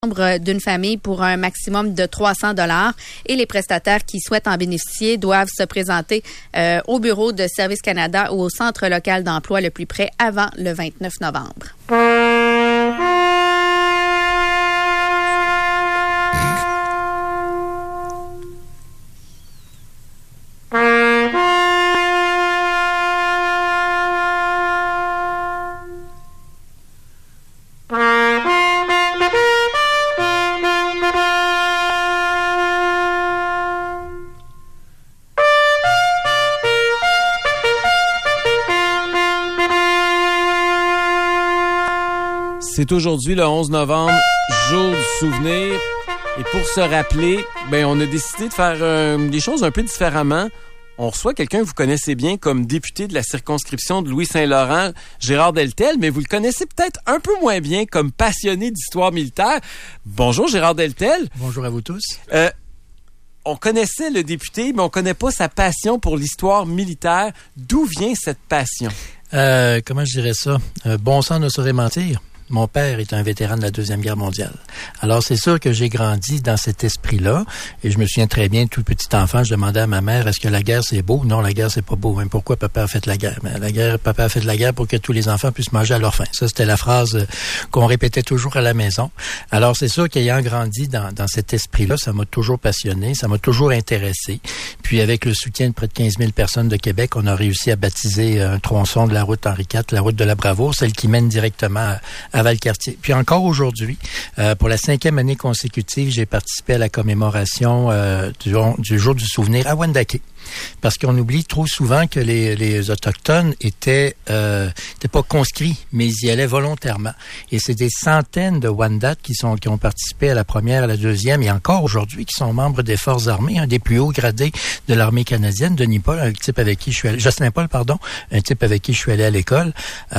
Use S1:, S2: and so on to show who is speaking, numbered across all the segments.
S1: d'une famille pour un maximum de 300 $ et les prestataires qui souhaitent en bénéficier doivent se présenter au bureau de Service Canada ou au centre local d'emploi le plus près avant le 29 novembre.
S2: C'est aujourd'hui le 11 novembre, jour du souvenir. Et pour se rappeler, on a décidé de faire des choses un peu différemment. On reçoit quelqu'un que vous connaissez bien comme député de la circonscription de Louis-Saint-Laurent, Gérard Deltel, mais vous le connaissez peut-être un peu moins bien comme passionné d'histoire militaire. Bonjour Gérard Deltel.
S3: Bonjour à vous tous.
S2: On connaissait le député, mais on connaît pas sa passion pour l'histoire militaire. D'où vient cette passion?
S3: Comment je dirais ça? Bon sang ne saurait mentir. Mon père est un vétéran de la Deuxième Guerre mondiale. Alors, c'est sûr que j'ai grandi dans cet esprit-là. Et je me souviens très bien, tout petit enfant, je demandais à ma mère, est-ce que la guerre, c'est beau? Non, la guerre, c'est pas beau. Hein? Pourquoi papa a fait la guerre? Papa a fait de la guerre pour que tous les enfants puissent manger à leur faim. Ça, c'était la phrase qu'on répétait toujours à la maison. Alors, c'est sûr qu'ayant grandi dans cet esprit-là, ça m'a toujours passionné, ça m'a toujours intéressé. Puis, avec le soutien de près de 15 000 personnes de Québec, on a réussi à baptiser un tronçon de la route Henri IV, la route de la Bravoure, celle qui mène directement à Valcartier. Puis encore aujourd'hui, pour la 5e année consécutive, j'ai participé à la commémoration du jour du souvenir à Wendake. Parce qu'on oublie trop souvent que les Autochtones étaient pas conscrits, mais ils y allaient volontairement. Et c'est des centaines de Wendat qui ont participé à la première, à la deuxième, et encore aujourd'hui, qui sont membres des forces armées, un des plus hauts gradés de l'armée canadienne, Denis Paul, un type avec qui je suis allé, Jocelyn Paul, pardon, un type avec qui je suis allé à l'école,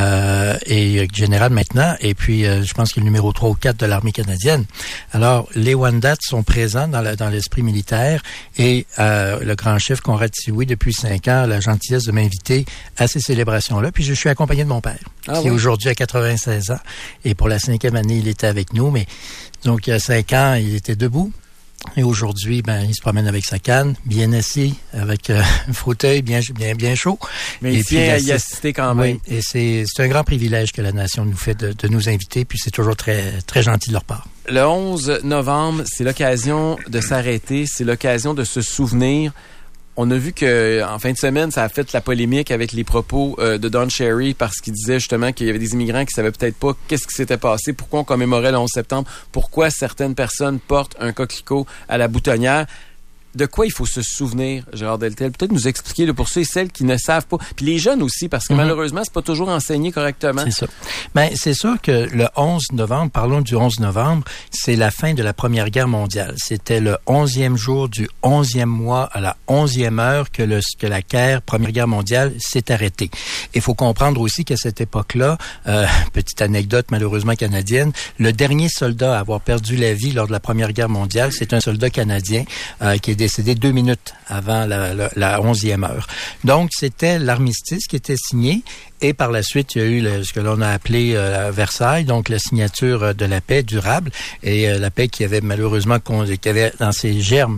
S3: et général maintenant, et puis je pense qu'il est le numéro 3 ou 4 de l'armée canadienne. Alors, les Wendat sont présents dans l'esprit militaire, et le grand chef Conrad Sioui, depuis 5 ans, a la gentillesse de m'inviter à ces célébrations-là. Puis je suis accompagné de mon père, qui aujourd'hui a 96 ans. Et pour la 5e année, il était avec nous. Mais donc, il y a 5 ans, il était debout. Et aujourd'hui, il se promène avec sa canne, bien assis, avec un fauteuil bien chaud.
S2: Mais il tient à y assister quand même.
S3: Oui, et c'est un grand privilège que la nation nous fait de nous inviter. Puis c'est toujours très, très gentil de leur part.
S2: Le 11 novembre, c'est l'occasion de s'arrêter, c'est l'occasion de se souvenir. On a vu que en fin de semaine, ça a fait la polémique avec les propos de Don Cherry parce qu'il disait justement qu'il y avait des immigrants qui savaient peut-être pas qu'est-ce qui s'était passé, pourquoi on commémorait le 11 septembre, pourquoi certaines personnes portent un coquelicot à la boutonnière. De quoi il faut se souvenir, Gérard Deltel? Peut-être nous expliquer là, pour ceux et celles qui ne savent pas. Puis les jeunes aussi, parce que malheureusement, c'est pas toujours enseigné correctement.
S3: C'est ça. C'est sûr que le 11 novembre, parlons du 11 novembre, c'est la fin de la Première Guerre mondiale. C'était le 11e jour du 11e mois à la 11e heure que la Première Guerre mondiale s'est arrêtée. Il faut comprendre aussi qu'à cette époque-là, petite anecdote malheureusement canadienne, le dernier soldat à avoir perdu la vie lors de la Première Guerre mondiale, c'est un soldat canadien qui est décédé 2 minutes avant la 11e heure. Donc, c'était l'armistice qui était signé. Et par la suite, il y a eu ce que l'on a appelé Versailles, donc la signature de la paix durable, et la paix qui avait malheureusement qui avait dans ses germes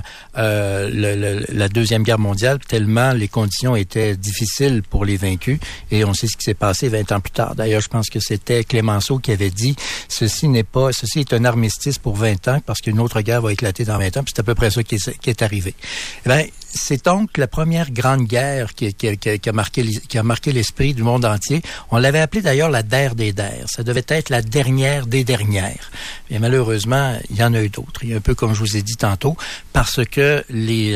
S3: la Deuxième Guerre mondiale, tellement les conditions étaient difficiles pour les vaincus. Et on sait ce qui s'est passé 20 ans plus tard. D'ailleurs, je pense que c'était Clémenceau qui avait dit ceci est un armistice pour 20 ans parce qu'une autre guerre va éclater dans 20 ans. Puis c'est à peu près ça qui est arrivé. C'est donc la première grande guerre qui a marqué l'esprit du monde entier. On l'avait appelée d'ailleurs la der des der. Ça devait être la dernière des dernières. Mais malheureusement, il y en a eu d'autres. Il y a un peu comme je vous ai dit tantôt, parce que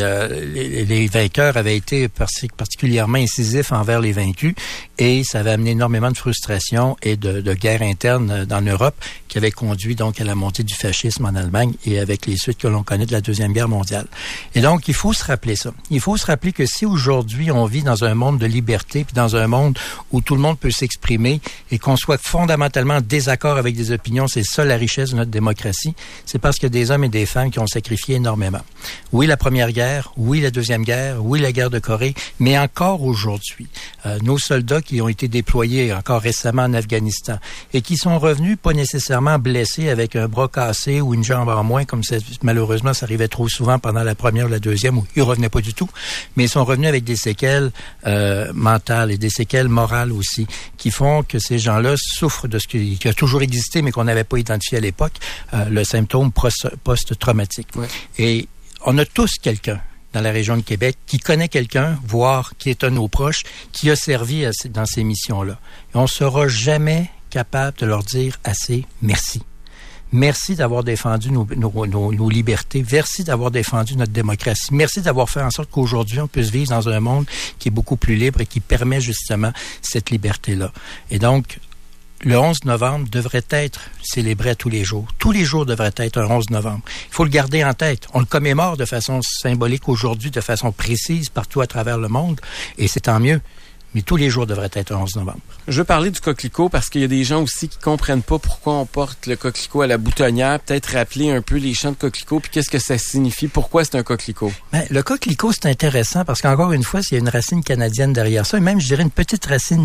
S3: les vainqueurs avaient été particulièrement incisifs envers les vaincus et ça avait amené énormément de frustration et de guerre interne dans l'Europe qui avait conduit donc à la montée du fascisme en Allemagne et avec les suites que l'on connaît de la Deuxième Guerre mondiale. Et donc, il faut se rappeler ça. Il faut se rappeler que si aujourd'hui on vit dans un monde de liberté, puis dans un monde où tout le monde peut s'exprimer et qu'on soit fondamentalement en désaccord avec des opinions, c'est ça la richesse de notre démocratie, c'est parce qu'il y a des hommes et des femmes qui ont sacrifié énormément. Oui, la Première Guerre, oui, la Deuxième Guerre, oui, la guerre de Corée, mais encore aujourd'hui, nos soldats qui ont été déployés encore récemment en Afghanistan et qui sont revenus pas nécessairement blessés avec un bras cassé ou une jambe en moins, comme malheureusement ça arrivait trop souvent pendant la première ou la deuxième, où ils revenaient pas du tout, mais ils sont revenus avec des séquelles mentales et des séquelles morales aussi, qui font que ces gens-là souffrent de ce qui a toujours existé, mais qu'on n'avait pas identifié à l'époque, le symptôme post-traumatique. Ouais. Et on a tous quelqu'un dans la région de Québec qui connaît quelqu'un, voire qui est un de nos proches, qui a servi dans ces missions-là. Et on ne sera jamais capable de leur dire assez merci. Merci d'avoir défendu nos libertés. Merci d'avoir défendu notre démocratie. Merci d'avoir fait en sorte qu'aujourd'hui, on puisse vivre dans un monde qui est beaucoup plus libre et qui permet justement cette liberté-là. Et donc, le 11 novembre devrait être célébré tous les jours. Tous les jours devraient être un 11 novembre. Il faut le garder en tête. On le commémore de façon symbolique aujourd'hui, de façon précise partout à travers le monde, et c'est tant mieux. Mais tous les jours devraient être un 11 novembre.
S2: Je veux parler du coquelicot parce qu'il y a des gens aussi qui comprennent pas pourquoi on porte le coquelicot à la boutonnière. Peut-être rappeler un peu les chants de coquelicot puis qu'est-ce que ça signifie, pourquoi c'est un coquelicot.
S3: Ben, le coquelicot, c'est intéressant parce qu'encore une fois, il y a une racine canadienne derrière ça, et même, je dirais, une petite racine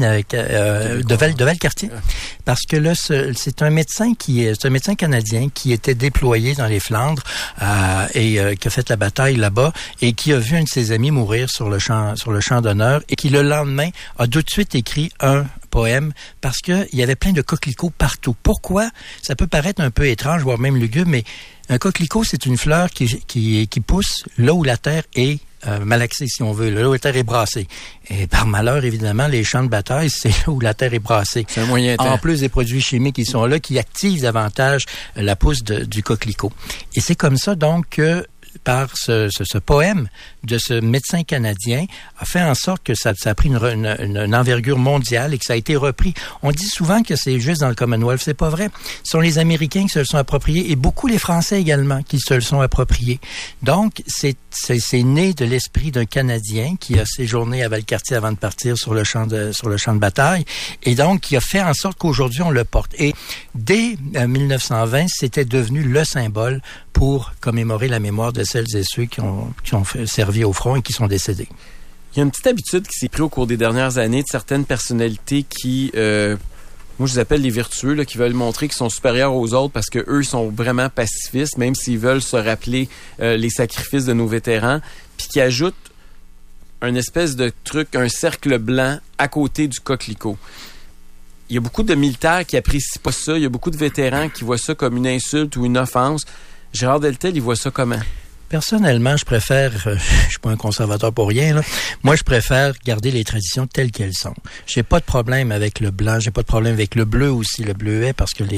S3: de Valcartier. Parce que là, c'est un médecin canadien qui était déployé dans les Flandres et qui a fait la bataille là-bas et qui a vu un de ses amis mourir sur le champ d'honneur et qui, le lendemain, a tout de suite écrit un poème parce que il y avait plein de coquelicots partout. Pourquoi? Ça peut paraître un peu étrange, voire même lugubre, mais un coquelicot, c'est une fleur qui pousse là où la terre est malaxée, si on veut, là où la terre est brassée. Et par malheur, évidemment, les champs de bataille, c'est là où la terre est brassée.
S2: C'est un moyen temps.
S3: En plus des produits chimiques qui sont là, qui activent davantage la pousse du coquelicot. Et c'est comme ça, donc, que par ce poème de ce médecin canadien a fait en sorte que ça a pris une envergure mondiale et que ça a été repris. On dit souvent que c'est juste dans le Commonwealth. C'est pas vrai. Ce sont les Américains qui se le sont appropriés et beaucoup les Français également qui se le sont appropriés. Donc, c'est né de l'esprit d'un Canadien qui a séjourné à Valcartier avant de partir sur le champ de bataille et donc qui a fait en sorte qu'aujourd'hui on le porte. Et dès 1920, c'était devenu le symbole pour commémorer la mémoire de celles et ceux qui ont servi au front et qui sont décédés.
S2: Il y a une petite habitude qui s'est prise au cours des dernières années de certaines personnalités qui, moi je les appelle les vertueux, là, qui veulent montrer qu'ils sont supérieurs aux autres parce que eux ils sont vraiment pacifistes, même s'ils veulent se rappeler les sacrifices de nos vétérans, puis qui ajoutent un espèce de truc, un cercle blanc à côté du coquelicot. Il y a beaucoup de militaires qui apprécient pas ça, il y a beaucoup de vétérans qui voient ça comme une insulte ou une offense. Gérard Deltel, il voit ça comment?
S3: Personnellement, je préfère, je suis pas un conservateur pour rien, là. Moi, je préfère garder les traditions telles qu'elles sont. J'ai pas de problème avec le blanc, j'ai pas de problème avec le bleu aussi, le bleuet, parce que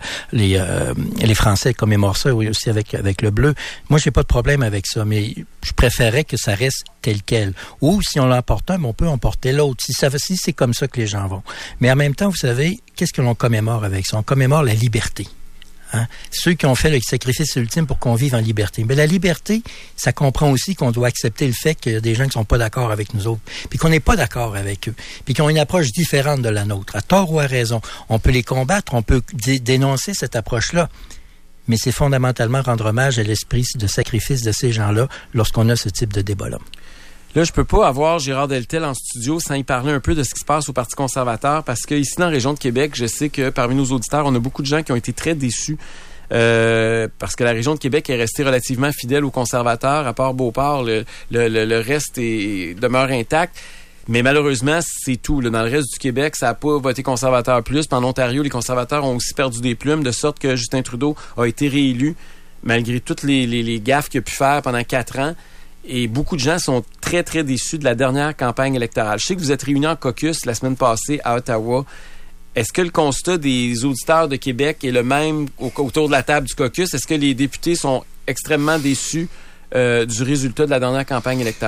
S3: les Français commémorent ça aussi avec le bleu. Moi, j'ai pas de problème avec ça, mais je préférerais que ça reste tel quel. Ou si on l'emporte un, on peut emporter l'autre. Si c'est comme ça que les gens vont. Mais en même temps, vous savez, qu'est-ce que l'on commémore avec ça? On commémore la liberté. Hein? Ceux qui ont fait le sacrifice ultime pour qu'on vive en liberté. Mais la liberté, ça comprend aussi qu'on doit accepter le fait qu'il y a des gens qui sont pas d'accord avec nous autres, puis qu'on n'est pas d'accord avec eux, puis qui ont une approche différente de la nôtre, à tort ou à raison. On peut les combattre, on peut dénoncer cette approche-là, mais c'est fondamentalement rendre hommage à l'esprit de sacrifice de ces gens-là lorsqu'on a ce type de débat-là.
S2: Là, je peux pas avoir Gérard Deltel en studio sans y parler un peu de ce qui se passe au Parti conservateur parce que ici dans la région de Québec, je sais que parmi nos auditeurs, on a beaucoup de gens qui ont été très déçus parce que la région de Québec est restée relativement fidèle aux conservateurs. À part Beauport, le reste demeure intact. Mais malheureusement, c'est tout. Là. Dans le reste du Québec, ça n'a pas voté conservateur plus. Puis en Ontario, les conservateurs ont aussi perdu des plumes, de sorte que Justin Trudeau a été réélu malgré toutes les gaffes qu'il a pu faire pendant 4 ans. Et beaucoup de gens sont très, très déçus de la dernière campagne électorale. Je sais que vous êtes réunis en caucus la semaine passée à Ottawa. Est-ce que le constat des auditeurs de Québec est le même autour de la table du caucus? Est-ce que les députés sont extrêmement déçus du résultat de la dernière campagne électorale?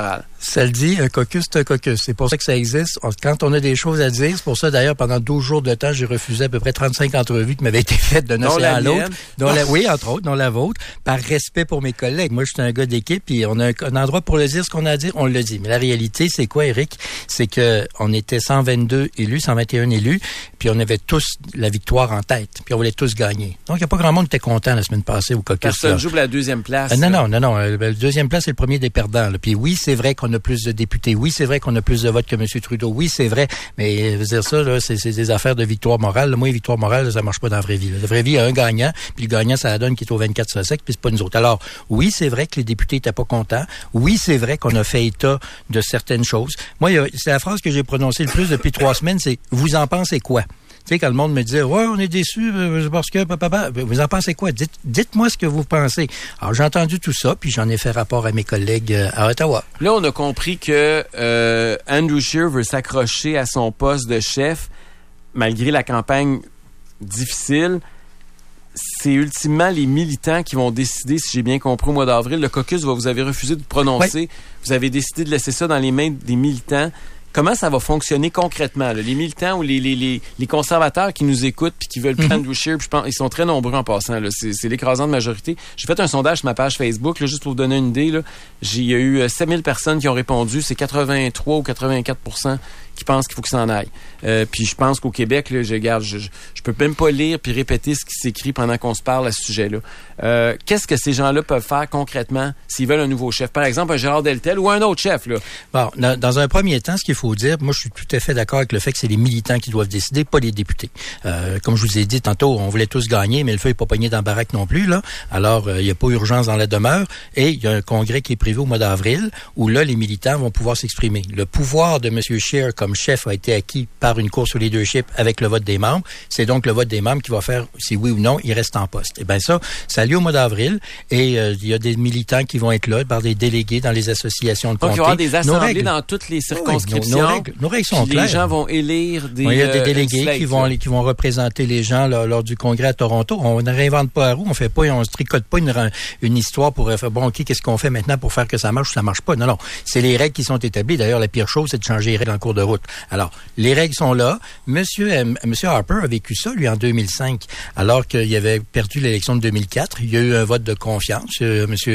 S3: Ça le dit, un caucus, c'est un caucus. C'est pour ça que ça existe. Quand on a des choses à dire, c'est pour ça, d'ailleurs, pendant 12 jours de temps, j'ai refusé à peu près 35 entrevues qui m'avaient été faites d'un océan à l'autre. Oui, entre autres, dont la vôtre, par respect pour mes collègues. Moi, je suis un gars d'équipe, puis on a un endroit pour le dire, ce qu'on a à dire, on le dit. Mais la réalité, c'est quoi, Éric? C'est que on était 122 élus, 121 élus, puis on avait tous la victoire en tête, puis on voulait tous gagner. Donc, il n'y a pas grand monde qui était content la semaine passée au caucus.
S2: Personne joue pour la deuxième place.
S3: Non. La deuxième place, c'est le premier des perdants. Là. Puis oui, c'est vrai qu'on a plus de députés. Oui, c'est vrai qu'on a plus de votes que M. Trudeau. Oui, c'est vrai. Mais je veux dire ça, là, c'est des affaires de victoire morale. Là, moi, les victoires morales, ça marche pas dans la vraie vie. Là. La vraie vie, il y a un gagnant, puis le gagnant, ça la donne qui est au 24 sur 5, puis c'est pas nous autres. Alors, oui, c'est vrai que les députés étaient pas contents. Oui, c'est vrai qu'on a fait état de certaines choses. Moi, c'est la phrase que j'ai prononcée le plus depuis 3 semaines, c'est « Vous en pensez quoi? » Tu sais, quand le monde me dit « Ouais, on est déçus parce que... » Vous en pensez quoi? Dites-moi ce que vous pensez. Alors, j'ai entendu tout ça, puis j'en ai fait rapport à mes collègues à Ottawa.
S2: Là, on a compris que Andrew Scheer veut s'accrocher à son poste de chef, malgré la campagne difficile. C'est ultimement les militants qui vont décider, si j'ai bien compris, au mois d'avril. Le caucus, vous avez refusé de prononcer. Oui. Vous avez décidé de laisser ça dans les mains des militants. Comment ça va fonctionner concrètement, là? Les militants ou les conservateurs qui nous écoutent puis qui veulent prendre Andrew Scheer, puis je pense ils sont très nombreux en passant. Là. C'est l'écrasante majorité. J'ai fait un sondage sur ma page Facebook, là, juste pour vous donner une idée. Là. Il y a eu 7000 personnes qui ont répondu. C'est 83 ou 84% qui pensent qu'il faut qu'ils s'en aillent. Puis je pense qu'au Québec, là, je peux même pas lire puis répéter ce qui s'écrit pendant qu'on se parle à ce sujet-là. Qu'est-ce que ces gens-là peuvent faire concrètement s'ils veulent un nouveau chef? Par exemple, un Gérard Deltel ou un autre chef, là.
S3: Bon, dans un premier temps, ce qu'il faut dire, moi, je suis tout à fait d'accord avec le fait que c'est les militants qui doivent décider, pas les députés. Comme je vous ai dit tantôt, on voulait tous gagner, mais le feu n'est pas pogné dans la baraque non plus, là. Alors, il n'y a pas urgence dans la demeure. Et il y a un congrès qui est prévu au mois d'avril, où là, les militants vont pouvoir s'exprimer. Le pouvoir de M. Scheer comme chef a été acquis par une course au leadership avec le vote des membres. C'est donc le vote des membres qui va faire si oui ou non il reste en poste. Et bien ça a lieu au mois d'avril et il y a des militants qui vont être là par des délégués dans les associations de comté.
S2: Donc il va y avoir des assemblées dans toutes les circonscriptions.
S3: Nos règles sont claires.
S2: Les gens vont élire des
S3: il y a des délégués qui vont représenter les gens lors du congrès à Toronto. On ne réinvente pas la roue, on se tricote pas une histoire pour faire bon OK, qu'est-ce qu'on fait maintenant pour faire que ça marche ou ça marche pas. Non, c'est les règles qui sont établies. D'ailleurs, la pire chose, c'est de changer les règles en cours de route. Alors, les règles sont là. Monsieur Harper a vécu ça, lui, en 2005, alors qu'il avait perdu l'élection de 2004. Il y a eu un vote de confiance. Monsieur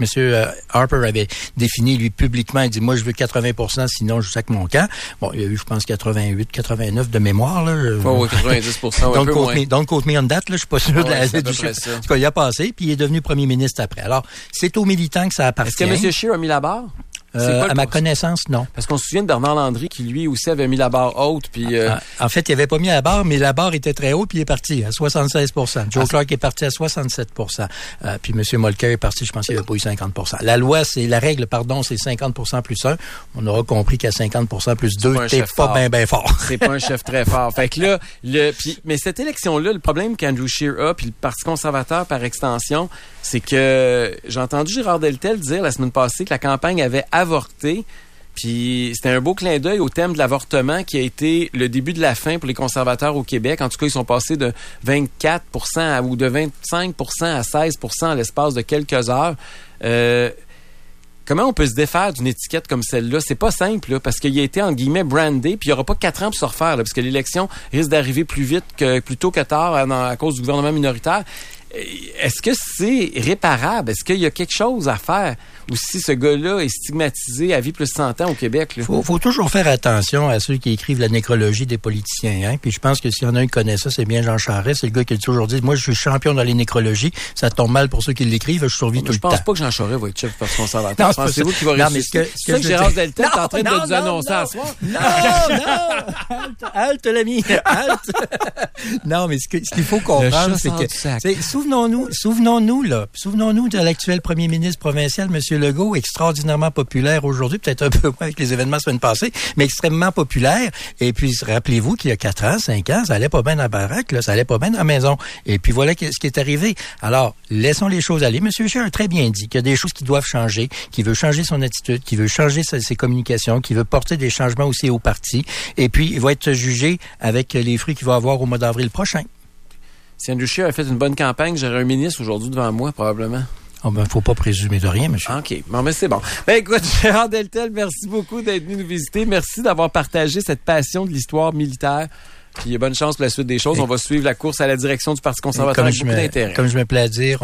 S3: Harper avait défini, lui, publiquement, il dit, moi, je veux 80%, sinon je sac mon camp. Bon, il y a eu, je pense, 88, 89 de mémoire, là.
S2: Oui, 90%.
S3: Donc, quote me on that, là, je suis pas sûr
S2: du
S3: chiffre. En tout cas, il a passé, puis il est devenu premier ministre après. Alors, c'est aux militants que ça appartient.
S2: Est-ce que M. Scheer a mis la barre?
S3: À ma connaissance, non.
S2: Parce qu'on se souvient de Bernard Landry qui, lui aussi, avait mis la barre haute. Puis,
S3: en fait, il avait pas mis la barre, mais la barre était très haute, puis il est parti à 76%. Joe Clark est parti à 67%. Puis M. Mulcair est parti, je pense qu'il n'avait pas eu 50%. La règle, c'est 50% plus 1. On aura compris qu'à 50% plus 2, t'es pas bien fort.
S2: C'est pas un chef très fort. Fait que là, mais cette élection-là, le problème qu'Andrew Scheer a, puis le Parti conservateur par extension, c'est que j'ai entendu Gérard Deltel dire la semaine passée que la campagne avait avorté. Puis c'était un beau clin d'œil au thème de l'avortement qui a été le début de la fin pour les conservateurs au Québec. En tout cas, ils sont passés de 24% ou de 25% à 16% en l'espace de quelques heures. Comment on peut se défaire d'une étiquette comme celle-là? C'est pas simple, là, parce qu'il a été, entre guillemets, brandé, puis il n'y aura pas 4 ans pour se refaire, là, parce que l'élection risque d'arriver plus tôt que tard à cause du gouvernement minoritaire. Est-ce que c'est réparable? Est-ce qu'il y a quelque chose à faire? Ou si ce gars-là est stigmatisé à vie plus 100 ans au Québec? Là?
S3: Faut toujours faire attention à ceux qui écrivent la nécrologie des politiciens. Hein? Puis je pense que s'il y en a un qui connaît ça, c'est bien Jean Charest. C'est le gars qui a toujours dit, moi, je suis champion dans les nécrologies. Ça tombe mal pour ceux qui l'écrivent. Je survis tout le temps. Je
S2: pense pas que Jean Charest va être chef du Parti conservateur. Pensez-vous qu'il va réussir? C'est ça que Gérard Deltel est en train de nous annoncer à soir?
S3: Non! Halte, l'ami! Halte! Non, mais ce qu'il faut comprendre, c'est que... Souvenons-nous de l'actuel premier ministre provincial, M. Legault, extraordinairement populaire aujourd'hui, peut-être un peu moins avec les événements de la semaine passée, mais extrêmement populaire. Et puis, rappelez-vous qu'il y a 4 ans, 5 ans, ça allait pas bien dans la baraque, là, ça allait pas bien dans la maison. Et puis voilà ce qui est arrivé. Alors, laissons les choses aller. M. Scheer a très bien dit qu'il y a des choses qui doivent changer, qu'il veut changer son attitude, qu'il veut changer ses communications, qu'il veut porter des changements aussi au parti. Et puis, il va être jugé avec les fruits qu'il va avoir au mois d'avril prochain.
S2: Si Andrew Scheer a fait une bonne campagne, j'aurais un ministre aujourd'hui devant moi, probablement.
S3: Oh, ben, faut pas présumer de rien, monsieur.
S2: OK. Bon, mais c'est bon. Ben, écoute, Gérard Deltel, merci beaucoup d'être venu nous visiter. Merci d'avoir partagé cette passion de l'histoire militaire. Puis, bonne chance pour la suite des choses. On va suivre la course à la direction du Parti conservateur avec beaucoup d'intérêt.
S3: Comme je me plais à dire,